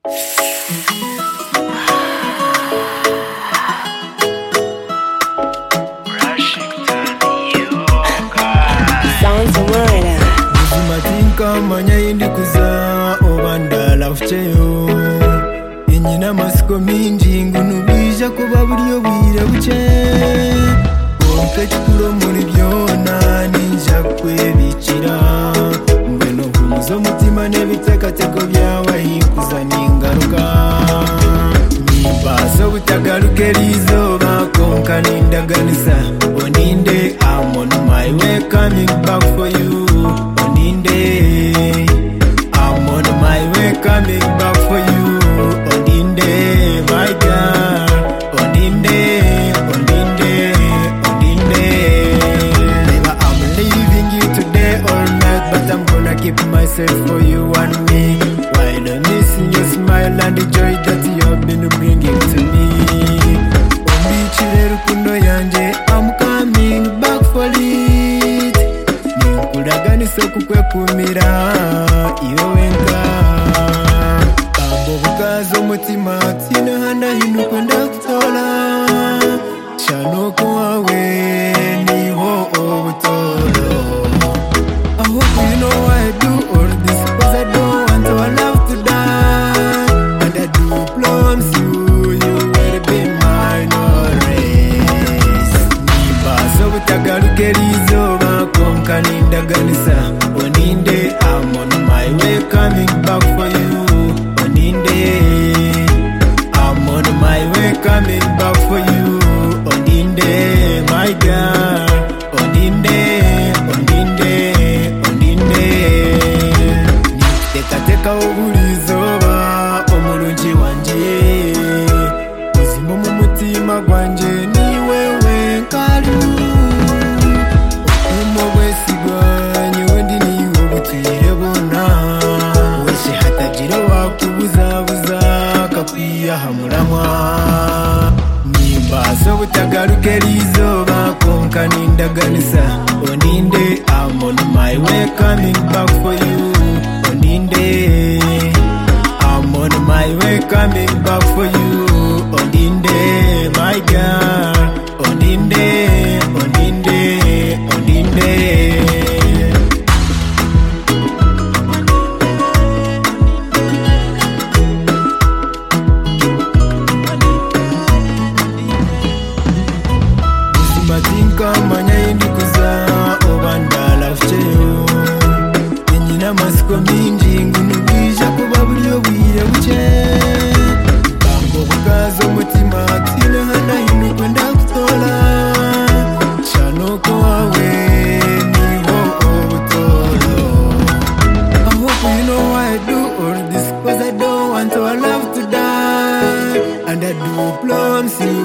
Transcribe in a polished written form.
Manya yindi kuza obandala kucheyo inyina masiko mingi ngunubija kuba buriyo bwire buke onke kikulo muri byona ninja kwebikira mbeno humuzo mutima nebitekateko byawe hikuza ningaruka nibazo butagaruke rizoba konka nindaganisa oninde I'm on my way coming back for you I'm on my way coming back for you. Ondinde, my girl. Ondinde. Never I'm leaving you today or night, but I'm gonna keep myself for you and me. While I'm missing your smile and the joy that you have been bringing to me. Ombichire rukundo yanje, I'm coming back for it. Kuraganisa kukwekumira iyo wenga Bambo bukazo mutima tino hana hinu kwenda kutola Shanoko wawe niwo obutolo I hope you know I do all this cause I don't want our love to die And I do promise you, you will be mine always Nibazo butagaruke rizoba konka nindaganisa Oninde, I'm on my way coming back for you Oninde, I'm on my way coming back for you Oninde, my girl Oninde Nitekateka obulizoba omulungi wanje Uzimo mu mutima gwanje ni wewe nkalu Hamuramwa nimbazo butagaruke rizoba konka nindaganisa Oninde, I'm on my way coming back for you Oninde, I'm on my way coming back for you Oninde, my girl Oninde Matinka manya yindi kuza obandala kucheyo Inyina masiko mingi ngunubija kuba buriyo bwire buke Bambo bukazo mutima tine hana hinu kwenda kutola Shanoko wawe niwo obutolo I hope you know I do all this cause I don't want our love to die And I do promise you